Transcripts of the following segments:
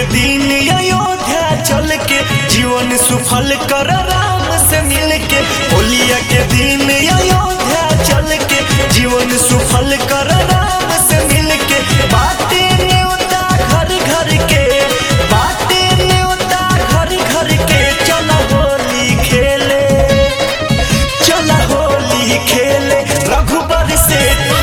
दिन अयोध्या चल के जीवन सुफल कर राम से मिल के। होलिया के दिन अयोध्या चल के जीवन सुफल कर राम से मिल के। बाटे न्योता घर घर के, बाटे न्योता घर घर के। चल होली खेले, चल होली खेले रघुबर से।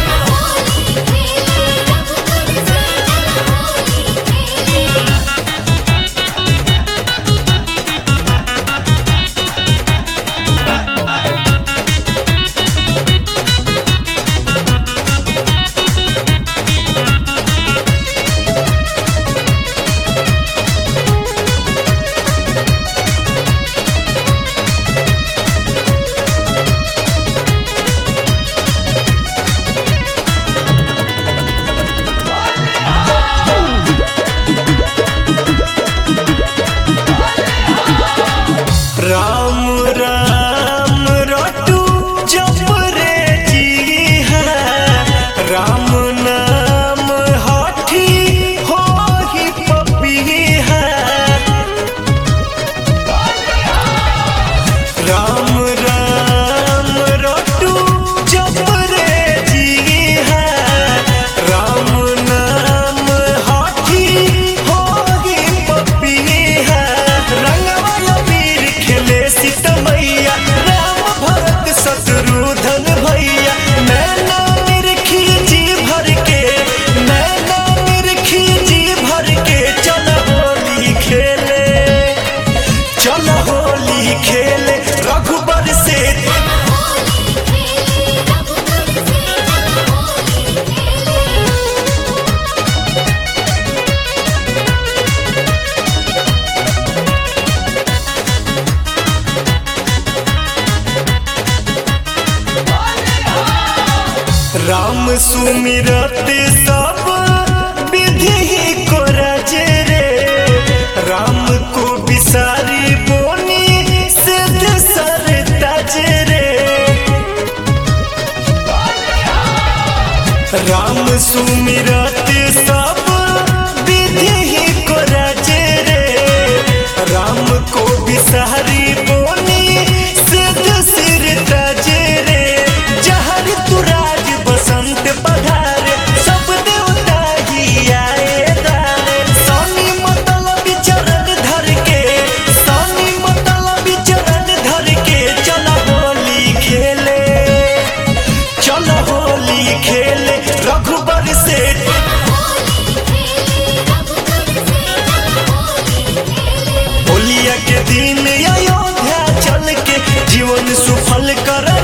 राम राम रटू जप रे जी है, राम नाम हाथी हो ही पपी है। राम राम रटू जप रे जी है, राम नाम हाथी हो ही पपी है। रंगवा वीर खेले सीता मैया, राम भरत शत्रुघ्न भैया। नैना निरखी जी भर के, नैना निरखी जी भर के। चल होली खेले, चल होली खेले रघुबर से। राम सुमिरत सब विधि को रज रे, राम को बिसारी बोनी सिद्ध सर तज रे। राम सुमिरत सब विधि को रज रे, राम को बिसारी बोनी सिद्ध सिर तज रे। जहर तुराज बसंत पधारे, सब देवता ही आए दारे। सोनी मतलब चरण धर के, सोनी मतलब चरण धर के। चल होली खेले, चल होली खेले रघुबर से। होलिया के दिन अयोध्या चल के जीवन सुफल कर